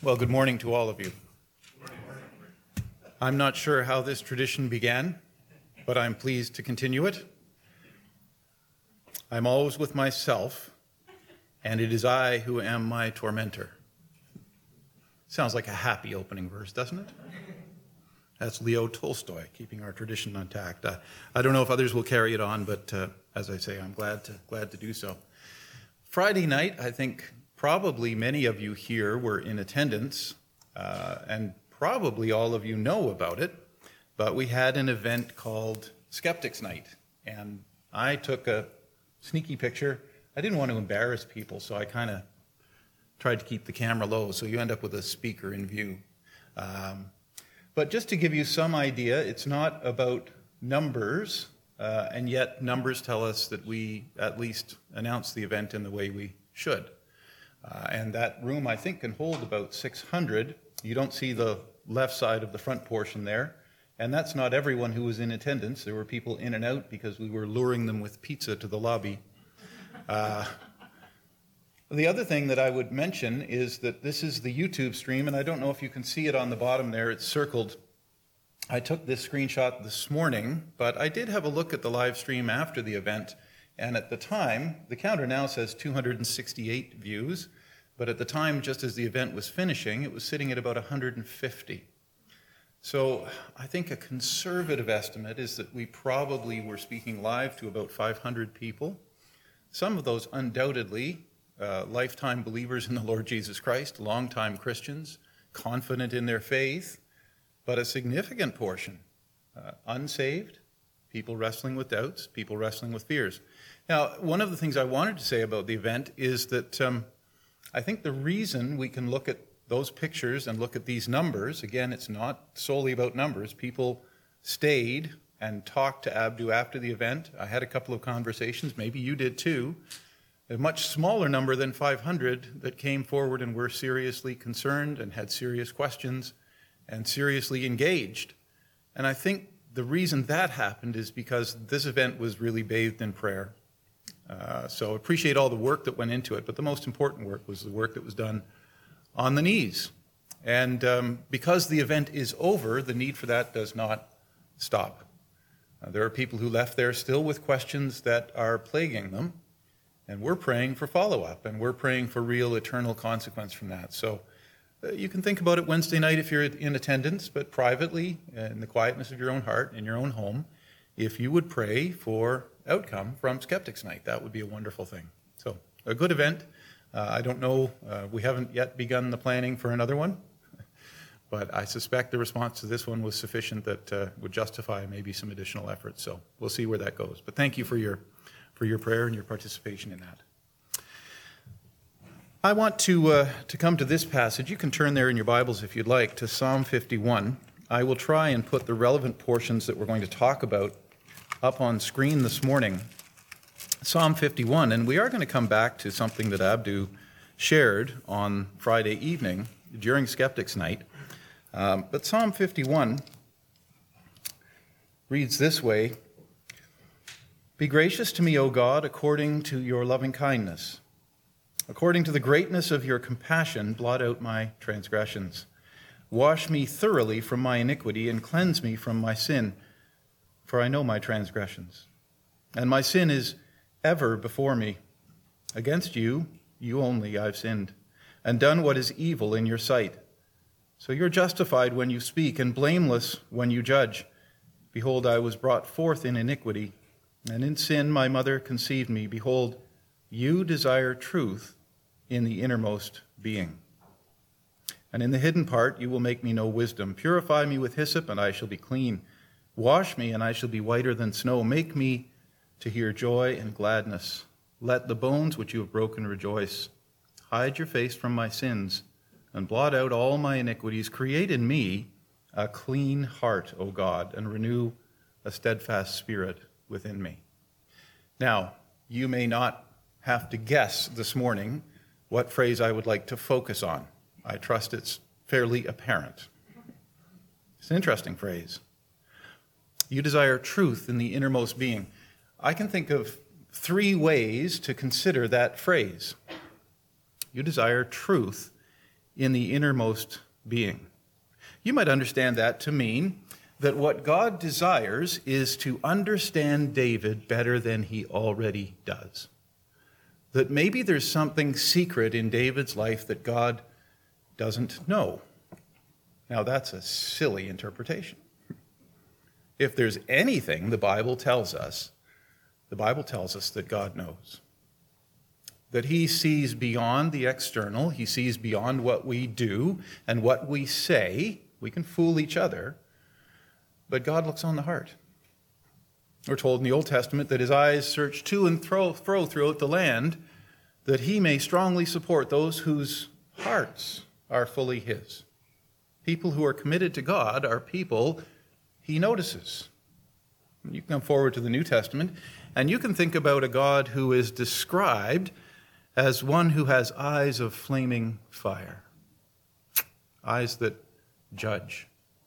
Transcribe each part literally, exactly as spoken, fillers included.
Well, good morning to all of you. I'm not sure how this tradition began, but I'm pleased to continue it. I'm always with myself, and it is I who am my tormentor. Sounds like a happy opening verse, doesn't it? That's Leo Tolstoy, keeping our tradition intact. Uh, I don't know if others will carry it on, but uh, as I say, I'm glad to glad to do so. Friday night, I think probably many of you here were in attendance, uh, and probably all of you know about it, but we had an event called Skeptics Night, and I took a sneaky picture. I didn't want to embarrass people, so I kind of tried to keep the camera low, so you end up with a speaker in view. Um, but just to give you some idea, it's not about numbers, uh, and yet numbers tell us that we at least announce the event in the way we should. Uh, and that room, I think, can hold about six hundred. You don't see the left side of the front portion there. And that's not everyone who was in attendance. There were people in and out because we were luring them with pizza to the lobby. Uh, the other thing that I would mention is that this is the YouTube stream, and I don't know if you can see it on the bottom there. It's circled. I took this screenshot this morning, but I did have a look at the live stream after the event. And at the time, the counter now says two hundred sixty-eight views, but at the time, just as the event was finishing, it was sitting at about one hundred fifty. So I think a conservative estimate is that we probably were speaking live to about five hundred people. Some of those undoubtedly uh, lifetime believers in the Lord Jesus Christ, longtime Christians, confident in their faith, but a significant portion uh, unsaved, people wrestling with doubts, people wrestling with fears. Now, one of the things I wanted to say about the event is that um, I think the reason we can look at those pictures and look at these numbers, again, it's not solely about numbers. People stayed and talked to Abdu after the event. I had a couple of conversations, maybe you did too. A much smaller number than five hundred that came forward and were seriously concerned and had serious questions and seriously engaged. And I think the reason that happened is because this event was really bathed in prayer. Uh, so appreciate all the work that went into it, but the most important work was the work that was done on the knees. And um, because the event is over, the need for that does not stop. Uh, there are people who left there still with questions that are plaguing them, and we're praying for follow-up, and we're praying for real eternal consequence from that. So uh, you can think about it Wednesday night if you're in attendance, but privately, in the quietness of your own heart, in your own home, if you would pray for outcome from Skeptics Night, that would be a wonderful thing. So a good event. Uh, I don't know, uh, we haven't yet begun the planning for another one, but I suspect the response to this one was sufficient that uh, would justify maybe some additional effort. So we'll see where that goes. But thank you for your for your prayer and your participation in that. I want to uh, to come to this passage. You can turn there in your Bibles if you'd like to Psalm fifty-one. I will try and put the relevant portions that we're going to talk about up on screen this morning. Psalm fifty-one, and we are going to come back to something that Abdu shared on Friday evening during Skeptics Night. Um, but Psalm fifty-one reads this way: Be gracious to me, O God, according to your loving kindness. According to the greatness of your compassion, blot out my transgressions. Wash me thoroughly from my iniquity and cleanse me from my sin, for I know my transgressions, and my sin is ever before me. Against you, you only, I've sinned, and done what is evil in your sight. So you're justified when you speak, and blameless when you judge. Behold, I was brought forth in iniquity, and in sin my mother conceived me. Behold, you desire truth in the innermost being. And in the hidden part you will make me know wisdom. Purify me with hyssop, and I shall be clean. Wash me, and I shall be whiter than snow. Make me to hear joy and gladness. Let the bones which you have broken rejoice. Hide your face from my sins, and blot out all my iniquities. Create in me a clean heart, O God, and renew a steadfast spirit within me. Now, you may not have to guess this morning what phrase I would like to focus on. I trust it's fairly apparent. It's an interesting phrase. You desire truth in the innermost being. I can think of three ways to consider that phrase. You desire truth in the innermost being. You might understand that to mean that what God desires is to understand David better than he already does. That maybe there's something secret in David's life that God doesn't know. Now, that's a silly interpretation. If there's anything the Bible tells us, the Bible tells us that God knows. That he sees beyond the external, he sees beyond what we do and what we say. We can fool each other, but God looks on the heart. We're told in the Old Testament that his eyes search to and fro throughout the land, that he may strongly support those whose hearts are fully his. People who are committed to God are people he notices. You can come forward to the New Testament, and you can think about a God who is described as one who has eyes of flaming fire, eyes that judge.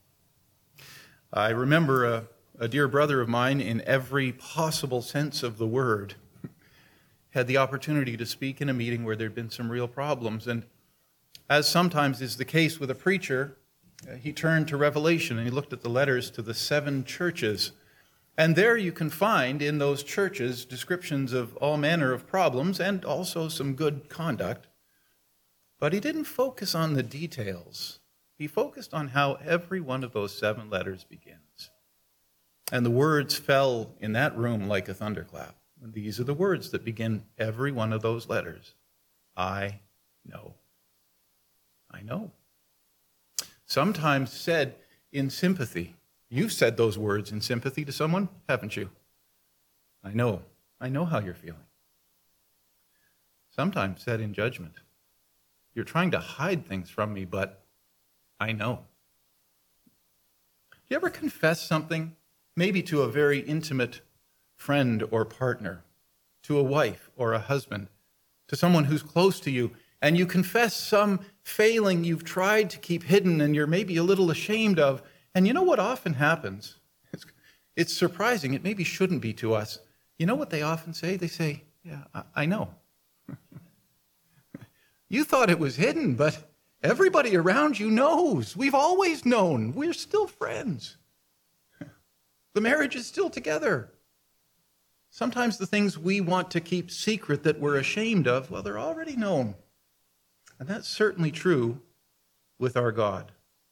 I remember a, a dear brother of mine, in every possible sense of the word, had the opportunity to speak in a meeting where there'd been some real problems. And as sometimes is the case with a preacher, he turned to Revelation and he looked at the letters to the seven churches. And there you can find in those churches descriptions of all manner of problems and also some good conduct. But he didn't focus on the details. He focused on how every one of those seven letters begins. And the words fell in that room like a thunderclap. And these are the words that begin every one of those letters. I know. I know. Sometimes said in sympathy. You've said those words in sympathy to someone, haven't you? I know. I know how you're feeling. Sometimes said in judgment. You're trying to hide things from me, but I know. You ever confess something, maybe to a very intimate friend or partner, to a wife or a husband, to someone who's close to you, and you confess some failing you've tried to keep hidden and you're maybe a little ashamed of, and you know what often happens? It's, it's surprising. It maybe shouldn't be to us. You know what they often say? They say, yeah, I, I know. You thought it was hidden, but everybody around you knows. We've always known. We're still friends. The marriage is still together. Sometimes the things we want to keep secret that we're ashamed of, well, they're already known. And that's certainly true with our God.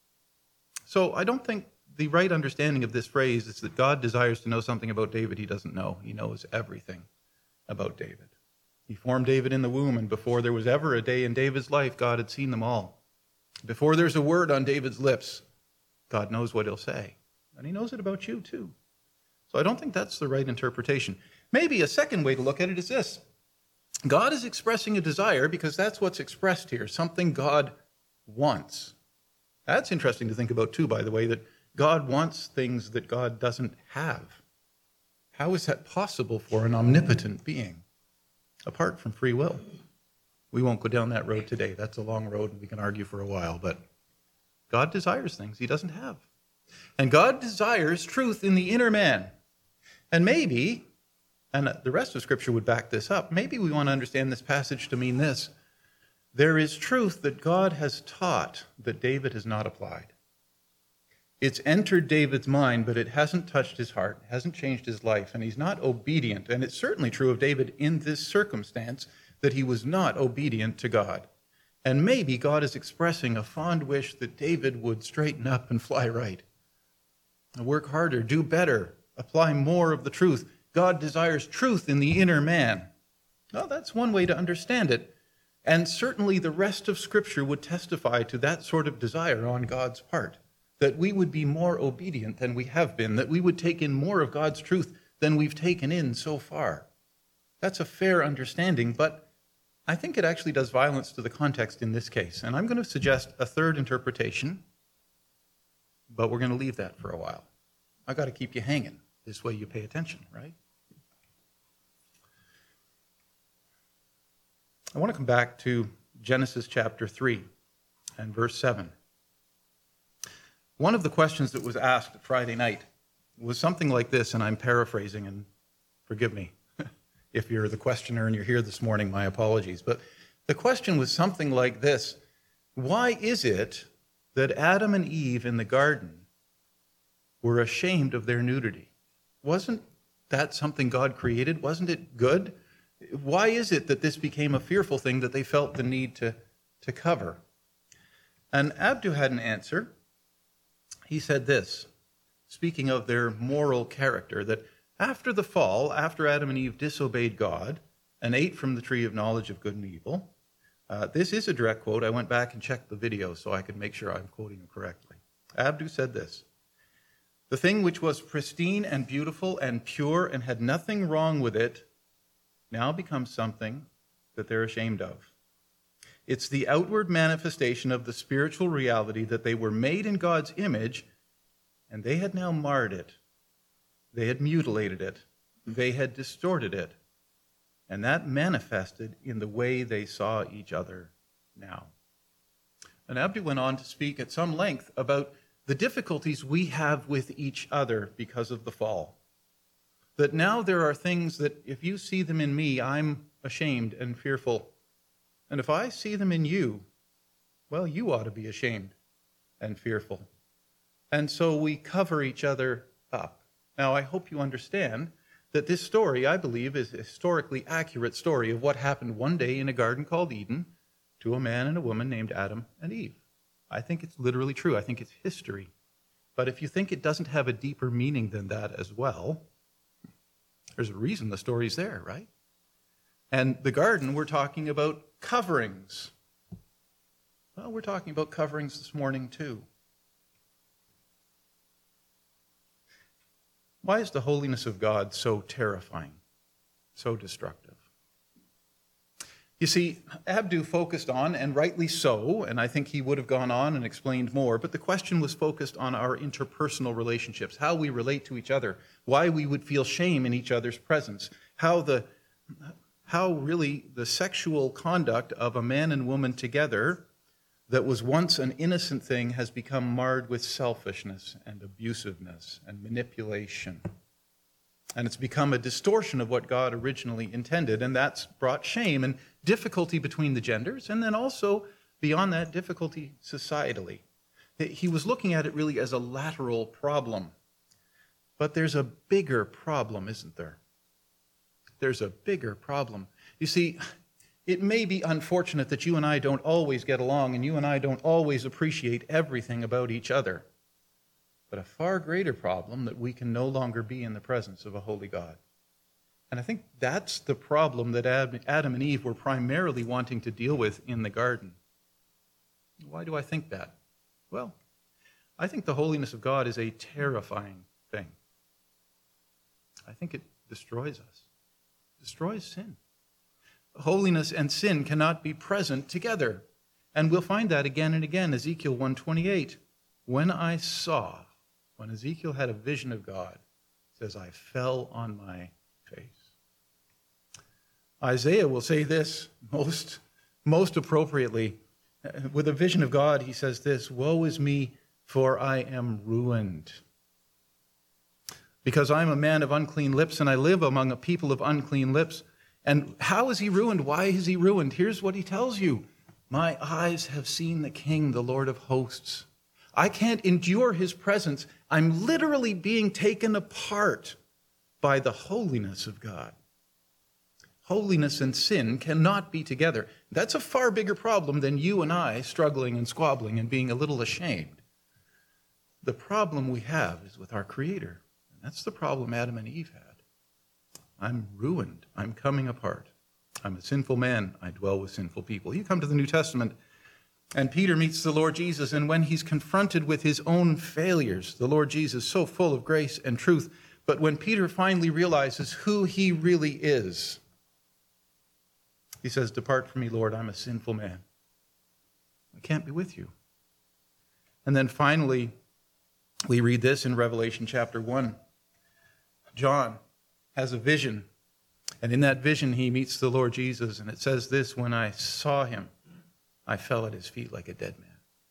So I don't think the right understanding of this phrase is that God desires to know something about David he doesn't know. He knows everything about David. He formed David in the womb, and before there was ever a day in David's life, God had seen them all. Before there's a word on David's lips, God knows what he'll say. And he knows it about you too. So I don't think that's the right interpretation. Maybe a second way to look at it is this. God is expressing a desire because that's what's expressed here, something God wants. That's interesting to think about too, by the way, that God wants things that God doesn't have. How is that possible for an omnipotent being apart from free will? We won't go down that road today. That's a long road and we can argue for a while, but God desires things he doesn't have. And God desires truth in the inner man. And maybe, and the rest of Scripture would back this up, maybe we want to understand this passage to mean this. There is truth that God has taught that David has not applied. It's entered David's mind, but it hasn't touched his heart, hasn't changed his life, and he's not obedient. And it's certainly true of David in this circumstance that he was not obedient to God. And maybe God is expressing a fond wish that David would straighten up and fly right. Work harder, do better, apply more of the truth. God desires truth in the inner man. Well, that's one way to understand it. And certainly the rest of Scripture would testify to that sort of desire on God's part, that we would be more obedient than we have been, that we would take in more of God's truth than we've taken in so far. That's a fair understanding, but I think it actually does violence to the context in this case. And I'm going to suggest a third interpretation, but we're going to leave that for a while. I've got to keep you hanging. This way you pay attention, right? I want to come back to Genesis chapter three and verse seven. One of the questions that was asked Friday night was something like this, and I'm paraphrasing, and forgive me if you're the questioner and you're here this morning, my apologies. But the question was something like this. Why is it that Adam and Eve in the garden were ashamed of their nudity? Wasn't that something God created? Wasn't it good? Why is it that this became a fearful thing that they felt the need to, to cover? And Abdu had an answer. He said this, speaking of their moral character, that after the fall, after Adam and Eve disobeyed God and ate from the tree of knowledge of good and evil, uh, this is a direct quote. I went back and checked the video so I could make sure I'm quoting him correctly. Abdu said this, "The thing which was pristine and beautiful and pure and had nothing wrong with it now becomes something that they're ashamed of. It's the outward manifestation of the spiritual reality that they were made in God's image, and they had now marred it. They had mutilated it. They had distorted it. And that manifested in the way they saw each other now." And Abdu went on to speak at some length about the difficulties we have with each other because of the fall. That now there are things that if you see them in me, I'm ashamed and fearful. And if I see them in you, well, you ought to be ashamed and fearful. And so we cover each other up. Now, I hope you understand that this story, I believe, is a historically accurate story of what happened one day in a garden called Eden to a man and a woman named Adam and Eve. I think it's literally true. I think it's history. But if you think it doesn't have a deeper meaning than that as well, there's a reason the story's there, right? And the garden, we're talking about coverings. Well, we're talking about coverings this morning too. Why is the holiness of God so terrifying, so destructive? You see, Abdu focused on, and rightly so, and I think he would have gone on and explained more, but the question was focused on our interpersonal relationships, how we relate to each other, why we would feel shame in each other's presence, how the how really the sexual conduct of a man and woman together that was once an innocent thing has become marred with selfishness and abusiveness and manipulation. And it's become a distortion of what God originally intended, and that's brought shame and difficulty between the genders, and then also, beyond that, difficulty societally. He was looking at it really as a lateral problem. But there's a bigger problem, isn't there? There's a bigger problem. You see, it may be unfortunate that you and I don't always get along, and you and I don't always appreciate everything about each other. But a far greater problem that we can no longer be in the presence of a holy God. And I think that's the problem that Adam and Eve were primarily wanting to deal with in the garden. Why do I think that? Well, I think the holiness of God is a terrifying thing. I think it destroys us, destroys sin. Holiness and sin cannot be present together. And we'll find that again and again, Ezekiel one twenty-eight. When I saw, when Ezekiel had a vision of God, it says, I fell on my face. Isaiah will say this most, most appropriately. With a vision of God, he says this, woe is me, for I am ruined. Because I'm a man of unclean lips, and I live among a people of unclean lips. And how is he ruined? Why is he ruined? Here's what he tells you. My eyes have seen the King, the Lord of hosts. I can't endure his presence. I'm literally being taken apart by the holiness of God. Holiness and sin cannot be together. That's a far bigger problem than you and I struggling and squabbling and being a little ashamed. The problem we have is with our Creator. And that's the problem Adam and Eve had. I'm ruined. I'm coming apart. I'm a sinful man. I dwell with sinful people. You come to the New Testament, and Peter meets the Lord Jesus, and when he's confronted with his own failures, the Lord Jesus, so full of grace and truth, but when Peter finally realizes who he really is, he says, depart from me, Lord, I'm a sinful man. I can't be with you. And then finally, we read this in Revelation chapter one. John has a vision, and in that vision he meets the Lord Jesus, and it says this, when I saw him, I fell at his feet like a dead man.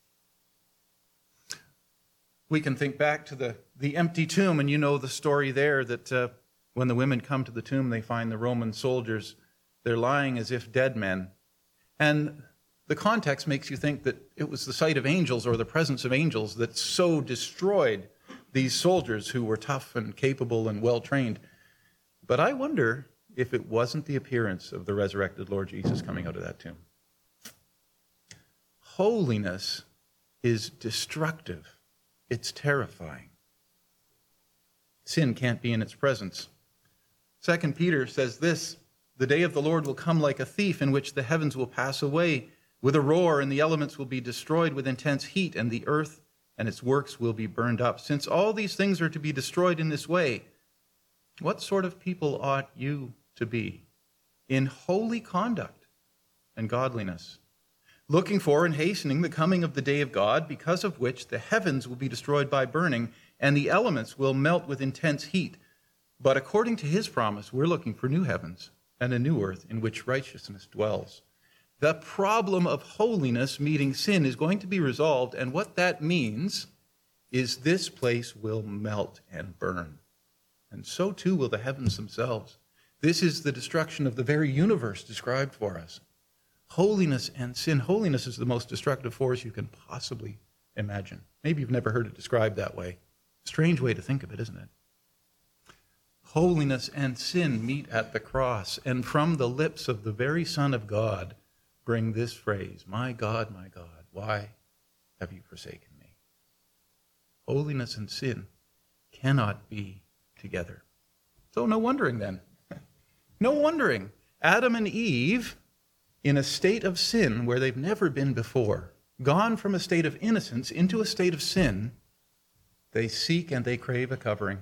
We can think back to the, the empty tomb, and you know the story there that uh, when the women come to the tomb, they find the Roman soldiers. They're lying as if dead men. And the context makes you think that it was the sight of angels or the presence of angels that so destroyed these soldiers who were tough and capable and well-trained. But I wonder if it wasn't the appearance of the resurrected Lord Jesus coming out of that tomb. Holiness is destructive. It's terrifying. Sin can't be in its presence. Second Peter says this, the day of the Lord will come like a thief, in which the heavens will pass away with a roar, and the elements will be destroyed with intense heat, and the earth and its works will be burned up. Since all these things are to be destroyed in this way, what sort of people ought you to be? In holy conduct and godliness, looking for and hastening the coming of the day of God, because of which the heavens will be destroyed by burning, and the elements will melt with intense heat. But according to his promise, we're looking for new heavens and a new earth in which righteousness dwells. The problem of holiness meeting sin is going to be resolved, and what that means is this place will melt and burn. And so too will the heavens themselves. This is the destruction of the very universe described for us. Holiness and sin. Holiness is the most destructive force you can possibly imagine. Maybe you've never heard it described that way. Strange way to think of it, isn't it? Holiness and sin meet at the cross, and from the lips of the very Son of God bring this phrase, my God, my God, why have you forsaken me? Holiness and sin cannot be together. So no wondering then. No wondering. Adam and Eve, in a state of sin where they've never been before, gone from a state of innocence into a state of sin, they seek and they crave a covering.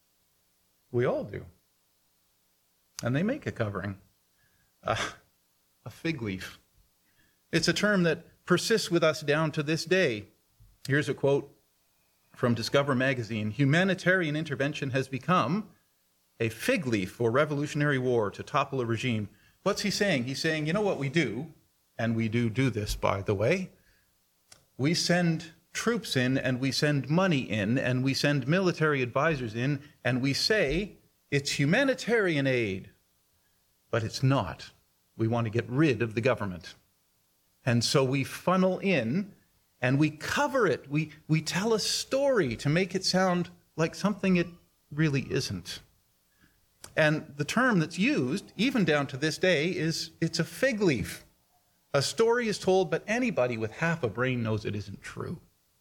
We all do. And they make a covering. Uh, a fig leaf. It's a term that persists with us down to this day. Here's a quote from Discover magazine. Humanitarian intervention has become a fig leaf for revolutionary war to topple a regime. What's he saying? He's saying, you know what we do, and we do do this, by the way. We send troops in, and we send money in, and we send military advisors in, and we say it's humanitarian aid, but it's not. We want to get rid of the government. And so we funnel in and we cover it. We, we tell a story to make it sound like something it really isn't. And the term that's used, even down to this day, is it's a fig leaf. A story is told, but anybody with half a brain knows it isn't true.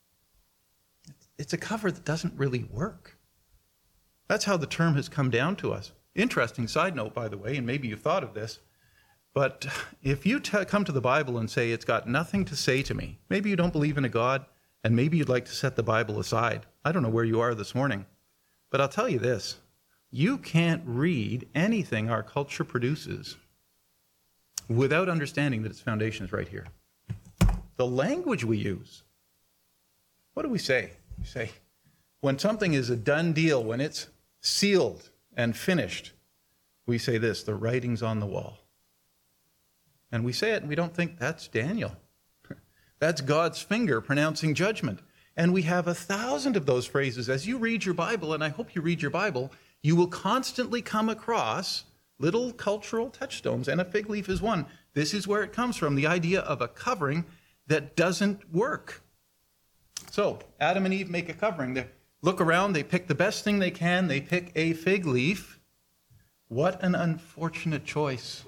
It's a cover that doesn't really work. That's how the term has come down to us. Interesting side note, by the way, and maybe you've thought of this, but if you t- come to the Bible and say it's got nothing to say to me, maybe you don't believe in a God, and maybe you'd like to set the Bible aside. I don't know where you are this morning, but I'll tell you this. You can't read anything our culture produces without understanding that its foundation is right here. The language we use. What do we say? We say, when something is a done deal, when it's sealed and finished, we say this, the writing's on the wall. And we say it and we don't think that's Daniel. That's God's finger pronouncing judgment. And we have a thousand of those phrases. As you read your Bible, and I hope you read your Bible, you will constantly come across little cultural touchstones, and a fig leaf is one. This is where it comes from, the idea of a covering that doesn't work. So, Adam and Eve make a covering. They look around, they pick the best thing they can, they pick a fig leaf. What an unfortunate choice.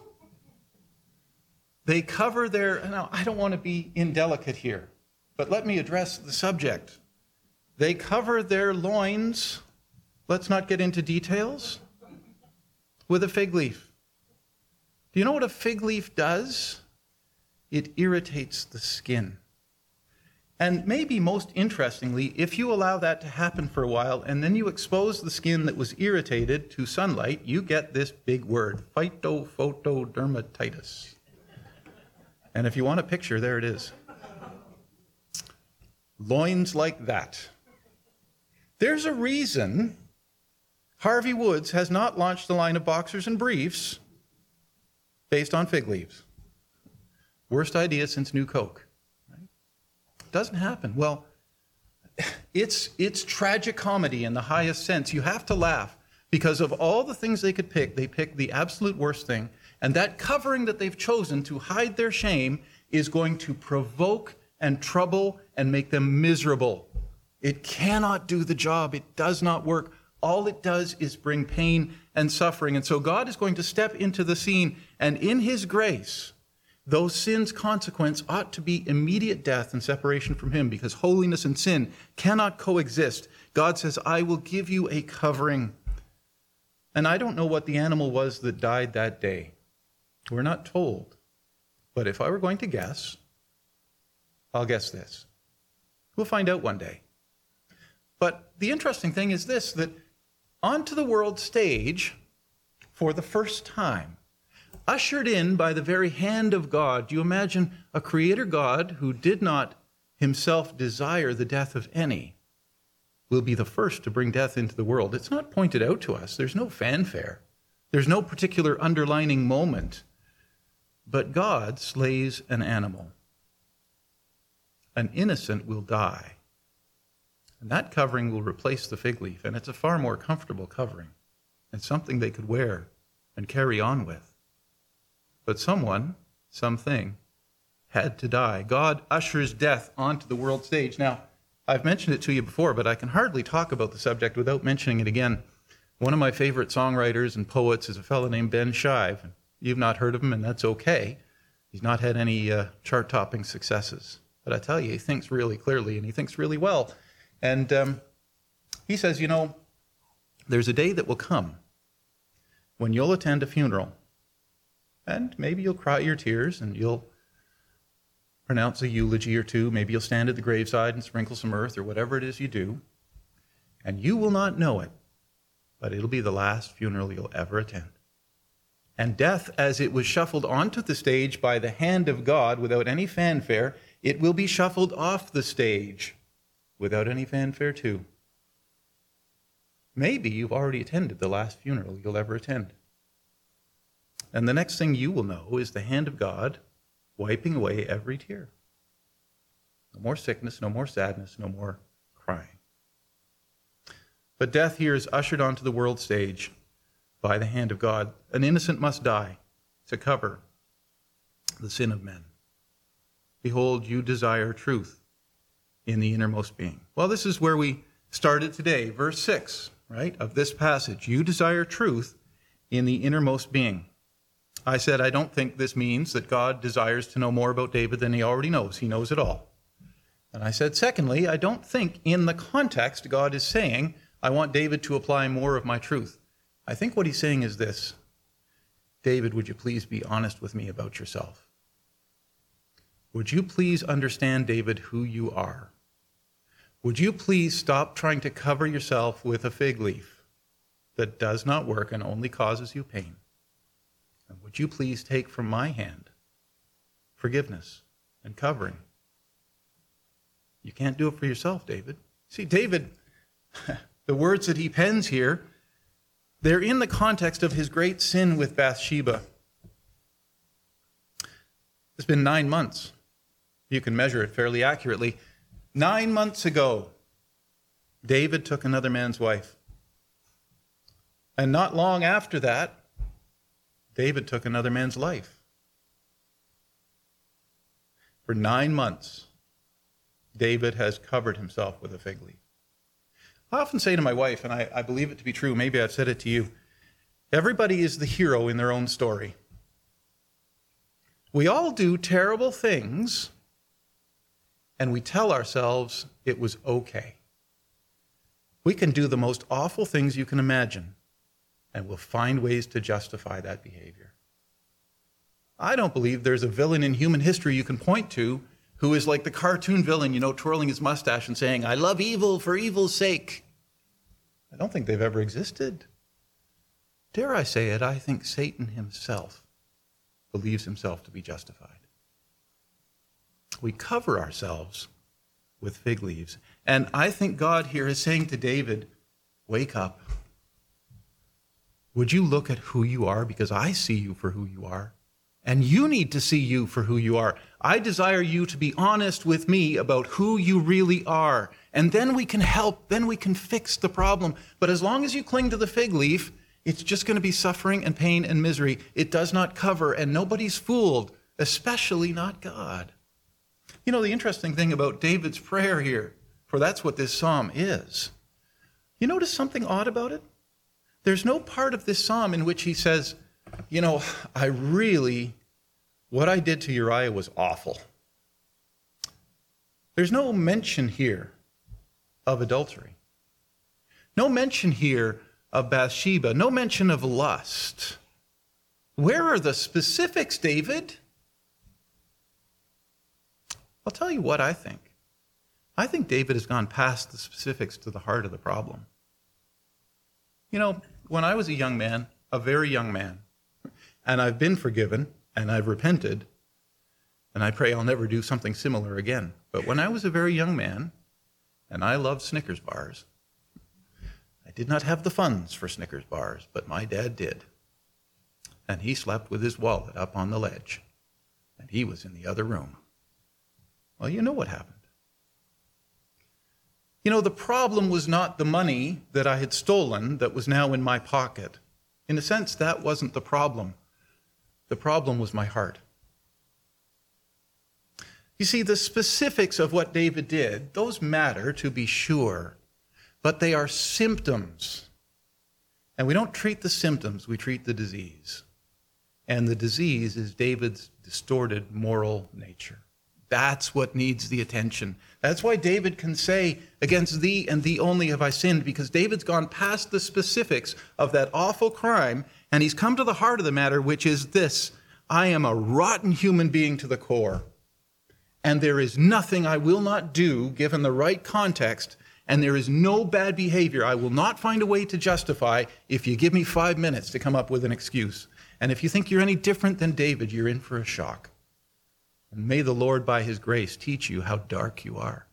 They cover their, now I don't want to be indelicate here, but let me address the subject. They cover their loins, let's not get into details, with a fig leaf. Do you know what a fig leaf does? It irritates the skin. And maybe most interestingly, if you allow that to happen for a while and then you expose the skin that was irritated to sunlight, you get this big word, phytophotodermatitis. And if you want a picture, there it is. Loins like that. There's a reason Harvey Woods has not launched a line of boxers and briefs based on fig leaves. Worst idea since New Coke. Right? Doesn't happen. Well, it's it's tragic comedy in the highest sense. You have to laugh because of all the things they could pick, they picked the absolute worst thing. And that covering that they've chosen to hide their shame is going to provoke and trouble and make them miserable. It cannot do the job. It does not work. All it does is bring pain and suffering. And so God is going to step into the scene, and in his grace, though sin's consequence ought to be immediate death and separation from him, because holiness and sin cannot coexist, God says, I will give you a covering. And I don't know what the animal was that died that day. We're not told. But if I were going to guess, I'll guess this. We'll find out one day. But the interesting thing is this, that onto the world stage, for the first time, ushered in by the very hand of God, do you imagine a creator God who did not himself desire the death of any, will be the first to bring death into the world? It's not pointed out to us. There's no fanfare. There's no particular underlining moment. But God slays an animal. An innocent will die. And that covering will replace the fig leaf, and it's a far more comfortable covering. It's something they could wear and carry on with. But someone, something, had to die. God ushers death onto the world stage. Now, I've mentioned it to you before, but I can hardly talk about the subject without mentioning it again. One of my favorite songwriters and poets is a fellow named Ben Shive. You've not heard of him, and that's okay. He's not had any uh, chart-topping successes. But I tell you, he thinks really clearly, and he thinks really well. And um, he says, you know, there's a day that will come when you'll attend a funeral, and maybe you'll cry your tears, and you'll pronounce a eulogy or two. Maybe you'll stand at the graveside and sprinkle some earth or whatever it is you do, and you will not know it, but it'll be the last funeral you'll ever attend. And death, as it was shuffled onto the stage by the hand of God without any fanfare, it will be shuffled off the stage without any fanfare too. Maybe you've already attended the last funeral you'll ever attend. And the next thing you will know is the hand of God wiping away every tear. No more sickness, no more sadness, no more crying. But death here is ushered onto the world stage by the hand of God. An innocent must die to cover the sin of men. Behold, you desire truth in the innermost being. Well, this is where we started today, verse six, right, of this passage. You desire truth in the innermost being. I said I don't think this means that God desires to know more about David than he already knows. He knows it all. And I said, secondly, I don't think in the context God is saying, I want David to apply more of my truth. I think what he's saying is this: David, would you please be honest with me about yourself? Would you please understand, David, who you are? Would you please stop trying to cover yourself with a fig leaf that does not work and only causes you pain? And would you please take from my hand forgiveness and covering? You can't do it for yourself, David. See, David, the words that he pens here, they're in the context of his great sin with Bathsheba. It's been nine months. You can measure it fairly accurately. Nine months ago, David took another man's wife. And not long after that, David took another man's life. For nine months, David has covered himself with a fig leaf. I often say to my wife, and I, I believe it to be true, maybe I've said it to you, everybody is the hero in their own story. We all do terrible things, and we tell ourselves it was okay. We can do the most awful things you can imagine, and we'll find ways to justify that behavior. I don't believe there's a villain in human history you can point to who is like the cartoon villain, you know, twirling his mustache and saying, I love evil for evil's sake. I don't think they've ever existed. Dare I say it, I think Satan himself believes himself to be justified. We cover ourselves with fig leaves. And I think God here is saying to David, wake up. Would you look at who you are? Because I see you for who you are. And you need to see you for who you are. I desire you to be honest with me about who you really are. And then we can help, then we can fix the problem. But as long as you cling to the fig leaf, it's just going to be suffering and pain and misery. It does not cover, and nobody's fooled especially not God. You know, the interesting thing about David's prayer here, for that's what this psalm is, you notice something odd about it? There's no part of this psalm in which he says, you know, I really, what I did to Uriah was awful. There's no mention here of adultery. No mention here of Bathsheba. No mention of lust. Where are the specifics, David? I'll tell you what I think. I think David has gone past the specifics to the heart of the problem. You know, when I was a young man, a very young man, and I've been forgiven, and I've repented, and I pray I'll never do something similar again. But when I was a very young man, and I loved Snickers bars, I did not have the funds for Snickers bars, but my dad did. And he slept with his wallet up on the ledge, and he was in the other room. Well, you know what happened. You know, the problem was not the money that I had stolen that was now in my pocket. In a sense, that wasn't the problem. The problem was my heart. You see, the specifics of what David did, those matter to be sure, but they are symptoms. And we don't treat the symptoms, we treat the disease. And the disease is David's distorted moral nature. That's what needs the attention. That's why David can say, against thee and thee only have I sinned, because David's gone past the specifics of that awful crime, and he's come to the heart of the matter, which is this: I am a rotten human being to the core, and there is nothing I will not do given the right context, and there is no bad behavior I will not find a way to justify if you give me five minutes to come up with an excuse. And if you think you're any different than David, you're in for a shock. And may the Lord, by his grace, teach you how dark you are.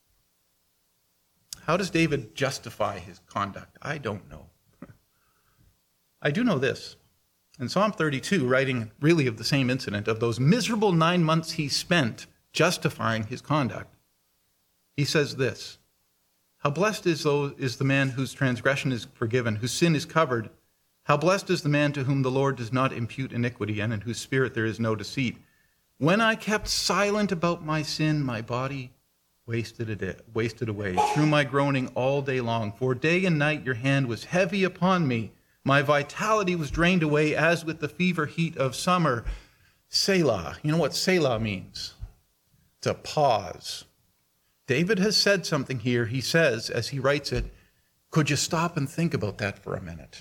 How does David justify his conduct? I don't know. I do know this. In Psalm thirty-two, writing really of the same incident, of those miserable nine months he spent justifying his conduct, he says this: how blessed is, those, is the man whose transgression is forgiven, whose sin is covered. How blessed is the man to whom the Lord does not impute iniquity, and in whose spirit there is no deceit. When I kept silent about my sin, my body wasted, a wasted away through my groaning all day long. For day and night your hand was heavy upon me. My vitality was drained away as with the fever heat of summer. Selah. You know what Selah means? It's a pause. David has said something here. He says, as he writes it, could you stop and think about that for a minute?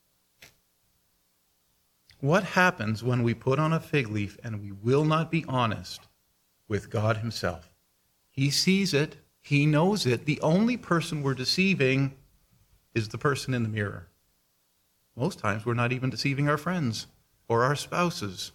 What happens when we put on a fig leaf and we will not be honest with God himself? He sees it. He knows it. The only person we're deceiving is the person in the mirror. Most times we're not even deceiving our friends or our spouses.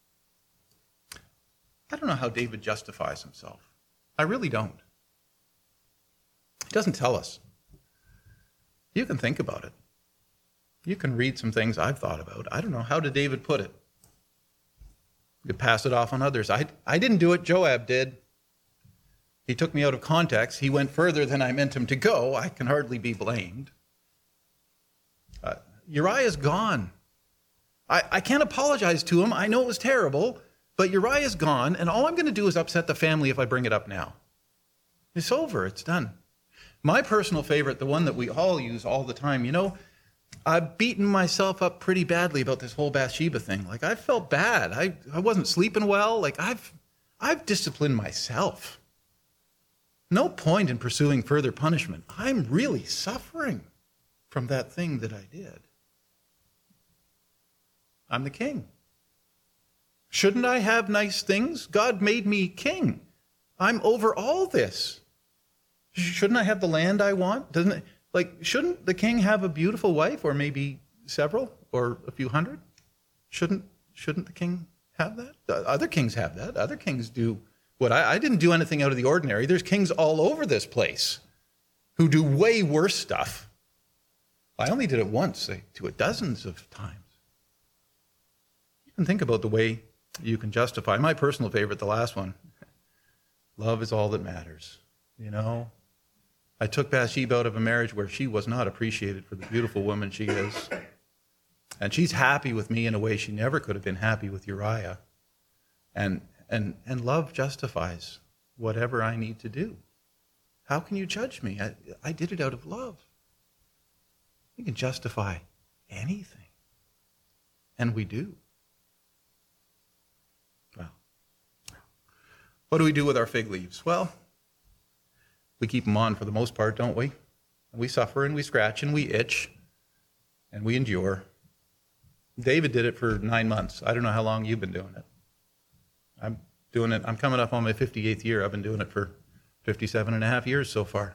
I don't know how David justifies himself. I really don't. He doesn't tell us. You can think about it. You can read some things I've thought about. I don't know. How did David put it? You could pass it off on others. I, I didn't do it. Joab did. He took me out of context. He went further than I meant him to go. I can hardly be blamed. Uh, Uriah's gone. I, I can't apologize to him. I know it was terrible, but Uriah's gone, and all I'm going to do is upset the family if I bring it up now. It's over. It's done. My personal favorite, the one that we all use all the time, you know, I've beaten myself up pretty badly about this whole Bathsheba thing. Like, I felt bad. I, I wasn't sleeping well. Like, I've I've disciplined myself. No point in pursuing further punishment. I'm really suffering from that thing that I did. I'm the king. Shouldn't I have nice things? God made me king. I'm over all this. Shouldn't I have the land I want? Doesn't it? Like, shouldn't the king have a beautiful wife, or maybe several, or a few hundred? Shouldn't shouldn't the king have that? Other kings have that. Other kings do what I, I didn't do anything out of the ordinary. There's kings all over this place who do way worse stuff. I only did it once. I do it dozens of times. You can think about the way you can justify. My personal favorite, the last one. Love is all that matters. You know? I took Bathsheba out of a marriage where she was not appreciated for the beautiful woman she is. And she's happy with me in a way she never could have been happy with Uriah. And, and, and love justifies whatever I need to do. How can you judge me? I, I did it out of love. We can justify anything. And we do. Well, what do we do with our fig leaves? Well, we keep them on for the most part, don't we? We suffer and we scratch and we itch and we endure. David did it for nine months. I don't know how long you've been doing it. I'm doing it. I'm coming up on my fifty-eighth year. I've been doing it for fifty-seven and a half years so far.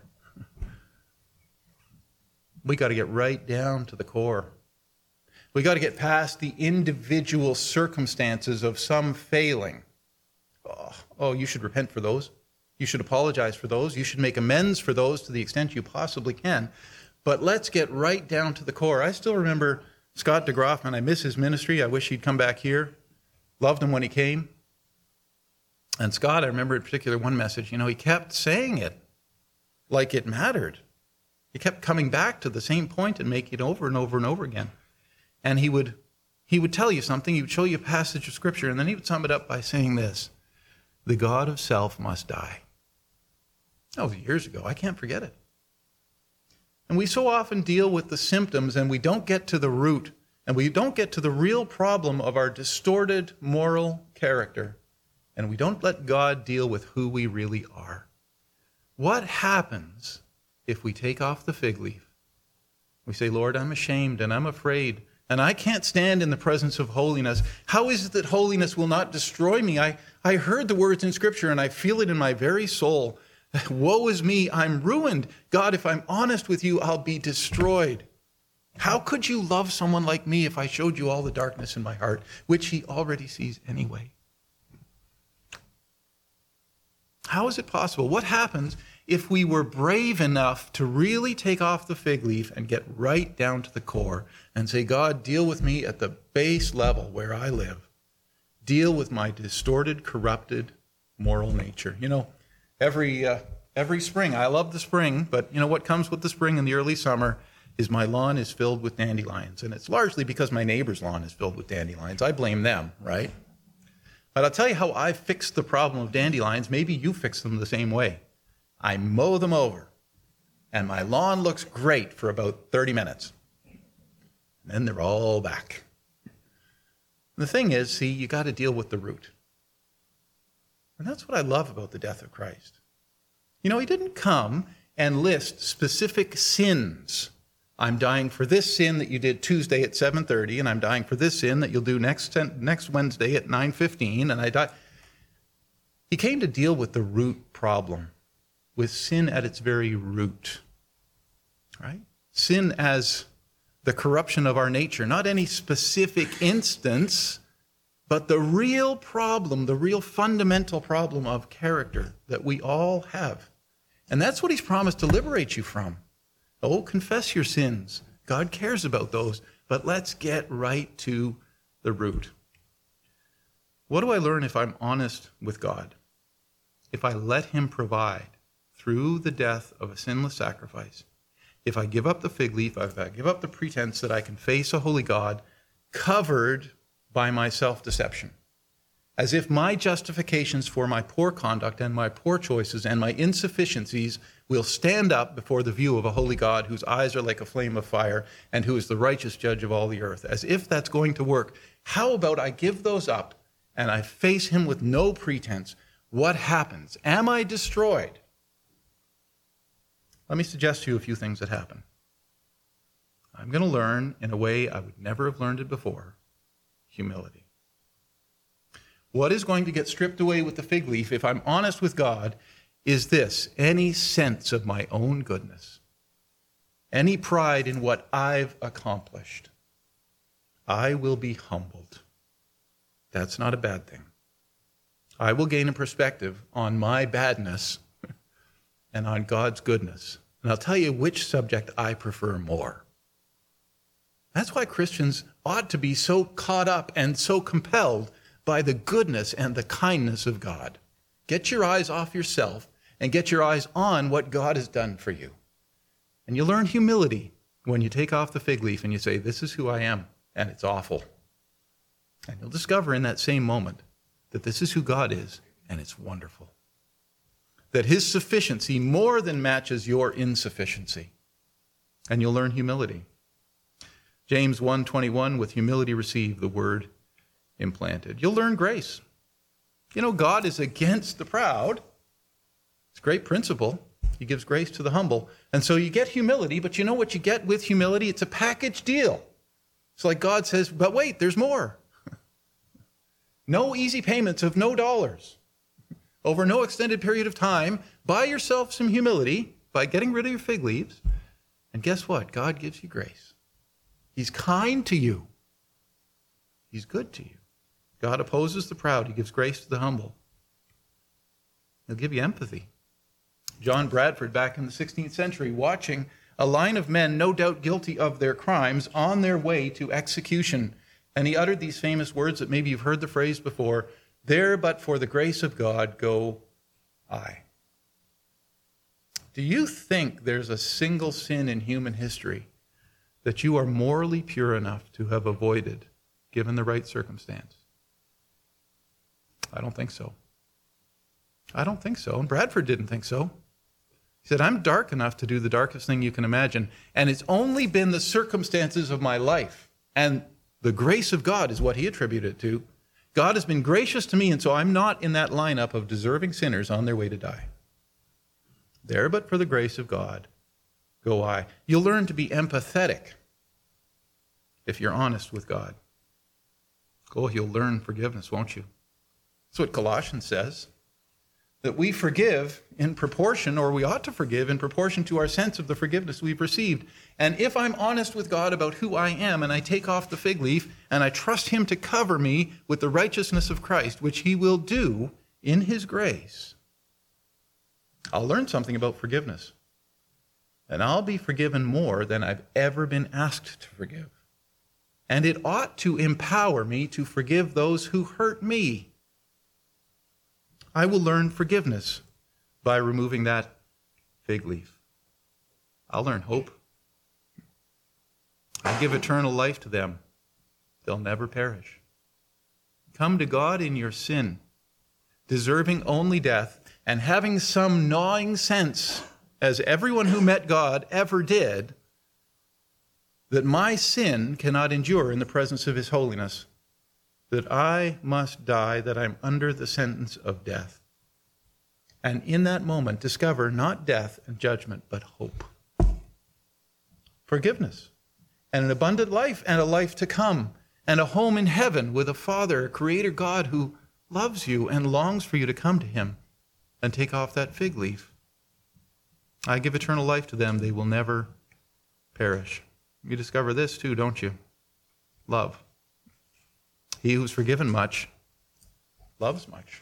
We got to get right down to the core. We got to get past the individual circumstances of some failing. Oh, oh, you should repent for those. You should apologize for those. You should make amends for those to the extent you possibly can. But let's get right down to the core. I still remember Scott DeGroffman. I miss his ministry. I wish he'd come back here. Loved him when he came. And Scott, I remember in particular one message, you know, he kept saying it like it mattered. He kept coming back to the same point and making it over and over and over again. And he would he would tell you something, he would show you a passage of Scripture, and then he would sum it up by saying this: the God of self must die. That was years ago. I can't forget it. And we so often deal with the symptoms and we don't get to the root, and we don't get to the real problem of our distorted moral character, and we don't let God deal with who we really are. What happens if we take off the fig leaf? We say, Lord, I'm ashamed and I'm afraid, and I can't stand in the presence of holiness. How is it that holiness will not destroy me? I, I heard the words in Scripture and I feel it in my very soul. Woe is me, I'm ruined. God, if I'm honest with you, I'll be destroyed. How could you love someone like me if I showed you all the darkness in my heart, which he already sees anyway? How is it possible? What happens if we were brave enough to really take off the fig leaf and get right down to the core and say, God, deal with me at the base level where I live. Deal with my distorted, corrupted moral nature. You know, every uh, every spring, I love the spring, but you know what comes with the spring and the early summer is my lawn is filled with dandelions. And it's largely because my neighbor's lawn is filled with dandelions. I blame them, right? But I'll tell you how I fixed the problem of dandelions. Maybe you fix them the same way. I mow them over, and my lawn looks great for about thirty minutes. And then they're all back. The thing is, see, you got to deal with the root. And that's what I love about the death of Christ. You know, he didn't come and list specific sins. I'm dying for this sin that you did Tuesday at seven thirty, and I'm dying for this sin that you'll do next next Wednesday at nine fifteen, and I die. He came to deal with the root problem, with sin at its very root, right? Sin as the corruption of our nature, not any specific instance, but the real problem, the real fundamental problem of character that we all have. And that's what he's promised to liberate you from. Oh, confess your sins. God cares about those, but let's get right to the root. What do I learn if I'm honest with God? If I let him provide through the death of a sinless sacrifice, if I give up the fig leaf, if I give up the pretense that I can face a holy God covered by my self-deception, as if my justifications for my poor conduct and my poor choices and my insufficiencies will stand up before the view of a holy God whose eyes are like a flame of fire and who is the righteous judge of all the earth. As if that's going to work. How about I give those up and I face him with no pretense? What happens? Am I destroyed? Let me suggest to you a few things that happen. I'm going to learn in a way I would never have learned it before: humility. What is going to get stripped away with the fig leaf, if I'm honest with God, is this: any sense of my own goodness, any pride in what I've accomplished. I will be humbled. That's not a bad thing. I will gain a perspective on my badness and on God's goodness. And I'll tell you which subject I prefer more. That's why Christians ought to be so caught up and so compelled by the goodness and the kindness of God. Get your eyes off yourself and get your eyes on what God has done for you. And you learn humility when you take off the fig leaf and you say, this is who I am, and it's awful. And you'll discover in that same moment that this is who God is, and it's wonderful. That his sufficiency more than matches your insufficiency. And you'll learn humility. James one twenty-one, with humility receive the word implanted. You'll learn grace. You know, God is against the proud. It's a great principle. He gives grace to the humble. And so you get humility, but you know what you get with humility? It's a package deal. It's like God says, but wait, there's more. No easy payments of no dollars. Over no extended period of time, buy yourself some humility by getting rid of your fig leaves. And guess what? God gives you grace. He's kind to you. He's good to you. God opposes the proud. He gives grace to the humble. He'll give you empathy. John Bradford, back in the sixteenth century, watching a line of men, no doubt guilty of their crimes, on their way to execution. And he uttered these famous words that maybe you've heard the phrase before, "There but for the grace of God go I." Do you think there's a single sin in human history that you are morally pure enough to have avoided, given the right circumstance? I don't think so. I don't think so. And Bradford didn't think so. He said, I'm dark enough to do the darkest thing you can imagine, and it's only been the circumstances of my life. And the grace of God is what he attributed it to. God has been gracious to me, and so I'm not in that lineup of deserving sinners on their way to die. There, but for the grace of God, go I. You'll learn to be empathetic if you're honest with God. Oh, you'll learn forgiveness, won't you? That's what Colossians says. That we forgive in proportion, or we ought to forgive in proportion to our sense of the forgiveness we've received. And if I'm honest with God about who I am, and I take off the fig leaf, and I trust him to cover me with the righteousness of Christ, which he will do in his grace, I'll learn something about forgiveness. And I'll be forgiven more than I've ever been asked to forgive. And it ought to empower me to forgive those who hurt me. I will learn forgiveness by removing that fig leaf. I'll learn hope. I give eternal life to them. They'll never perish. Come to God in your sin, deserving only death, and having some gnawing sense, as everyone who met God ever did, that my sin cannot endure in the presence of his holiness, that I must die, that I'm under the sentence of death. And in that moment, discover not death and judgment, but hope. Forgiveness, and an abundant life, and a life to come, and a home in heaven with a Father, a Creator God who loves you and longs for you to come to him and take off that fig leaf. I give eternal life to them. They will never perish. You discover this too, don't you? Love. He who's forgiven much loves much.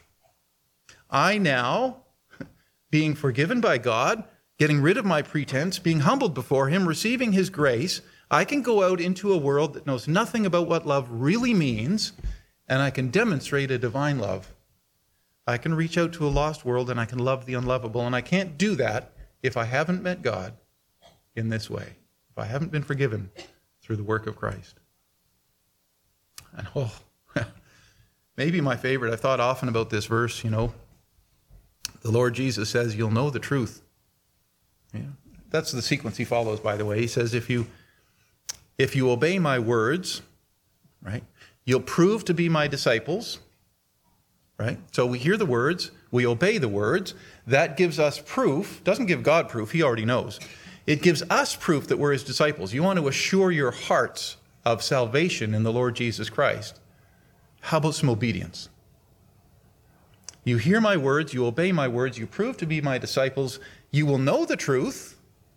I now, being forgiven by God, getting rid of my pretense, being humbled before him, receiving his grace, I can go out into a world that knows nothing about what love really means, and I can demonstrate a divine love. I can reach out to a lost world, and I can love the unlovable, and I can't do that if I haven't met God in this way, if I haven't been forgiven through the work of Christ. And oh, maybe my favorite, I've thought often about this verse, you know. The Lord Jesus says, you'll know the truth. Yeah. That's the sequence he follows, by the way. He says, if you if you obey my words, right, you'll prove to be my disciples, right? So we hear the words, we obey the words. That gives us proof. Doesn't give God proof. He already knows. It gives us proof that we're his disciples. You want to assure your hearts of salvation in the Lord Jesus Christ. How about some obedience? You hear my words, you obey my words, you prove to be my disciples, you will know the truth,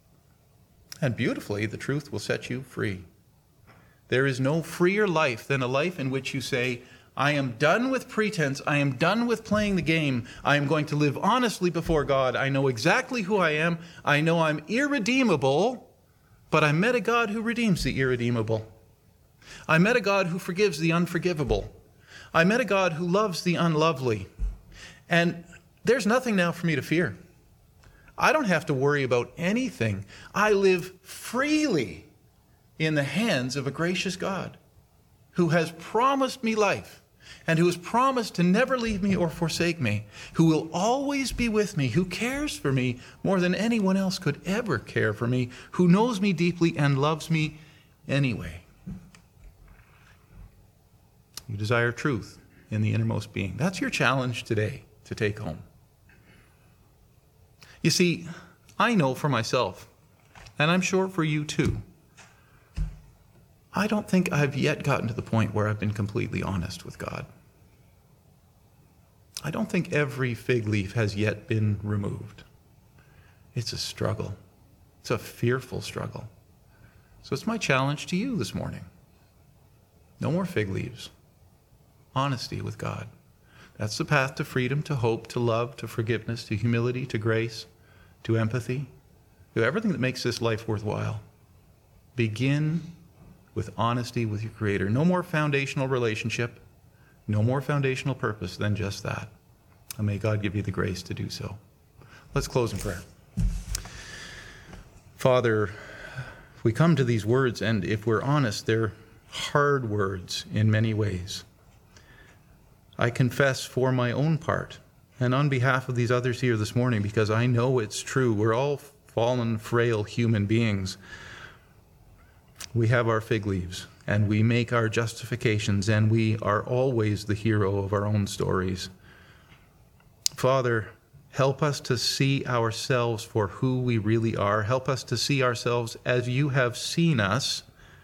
and beautifully, the truth will set you free. There is no freer life than a life in which you say, I am done with pretense, I am done with playing the game, I am going to live honestly before God, I know exactly who I am, I know I'm irredeemable, but I met a God who redeems the irredeemable. I met a God who forgives the unforgivable. I met a God who loves the unlovely. And there's nothing now for me to fear. I don't have to worry about anything. I live freely in the hands of a gracious God who has promised me life, and who has promised to never leave me or forsake me, who will always be with me, who cares for me more than anyone else could ever care for me, who knows me deeply and loves me anyway. You desire truth in the innermost being. That's your challenge today to take home. You see, I know for myself, and I'm sure for you too, I don't think I've yet gotten to the point where I've been completely honest with God. I don't think every fig leaf has yet been removed. It's a struggle. It's a fearful struggle. So it's my challenge to you this morning. No more fig leaves. Honesty with God. That's the path to freedom, to hope, to love, to forgiveness, to humility, to grace, to empathy, to everything that makes this life worthwhile. Begin with honesty with your Creator. No more foundational relationship, no more foundational purpose than just that. And may God give you the grace to do so. Let's close in prayer. Father, we come to these words, and if we're honest, they're hard words in many ways. I confess for my own part, and on behalf of these others here this morning, because I know it's true. We're all fallen, frail human beings. We have our fig leaves, and we make our justifications, and we are always the hero of our own stories. Father, help us to see ourselves for who we really are. Help us to see ourselves as you have seen us.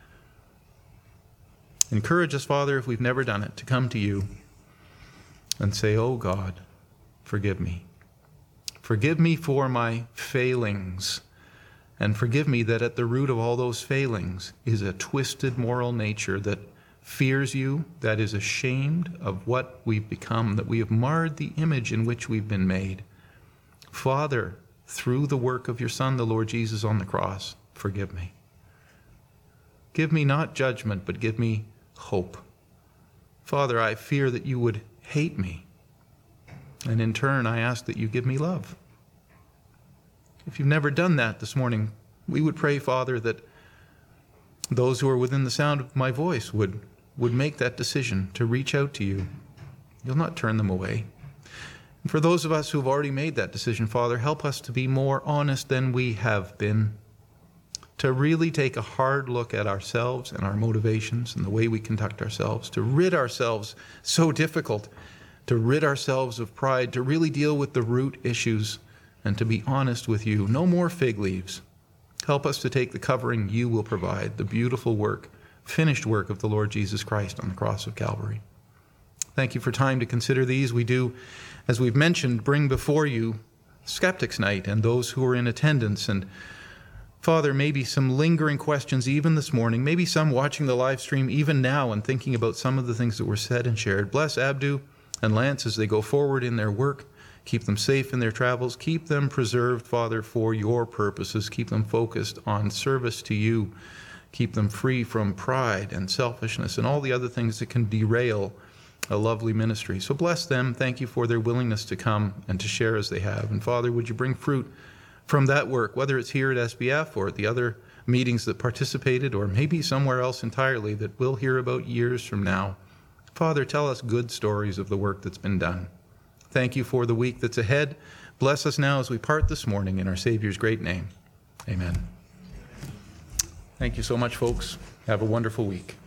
Encourage us, Father, if we've never done it, to come to you and say, "Oh God, forgive me. Forgive me for my failings. And forgive me that at the root of all those failings is a twisted moral nature that fears you, that is ashamed of what we've become, that we have marred the image in which we've been made. Father, through the work of your Son, the Lord Jesus, on the cross, forgive me. Give me not judgment, but give me hope. Father, I fear that you would hate me. And in turn, I ask that you give me love. If you've never done that this morning, we would pray, Father, that those who are within the sound of my voice would, would make that decision to reach out to you. You'll not turn them away. And for those of us who have already made that decision, Father, help us to be more honest than we have been, to really take a hard look at ourselves and our motivations and the way we conduct ourselves, to rid ourselves, so difficult, to rid ourselves of pride, to really deal with the root issues and to be honest with you. No more fig leaves. Help us to take the covering you will provide, the beautiful work, finished work of the Lord Jesus Christ on the cross of Calvary. Thank you for time to consider these. We do, as we've mentioned, bring before you Skeptics Night and those who are in attendance. And Father, maybe some lingering questions even this morning, maybe some watching the live stream even now and thinking about some of the things that were said and shared. Bless Abdu and Lance as they go forward in their work. Keep them safe in their travels. Keep them preserved, Father, for your purposes. Keep them focused on service to you. Keep them free from pride and selfishness and all the other things that can derail a lovely ministry. So bless them. Thank you for their willingness to come and to share as they have. And Father, would you bring fruit from that work, whether it's here at S B F or at the other meetings that participated, or maybe somewhere else entirely that we'll hear about years from now. Father, tell us good stories of the work that's been done. Thank you for the week that's ahead. Bless us now as we part this morning in our Savior's great name. Amen. Thank you so much, folks. Have a wonderful week.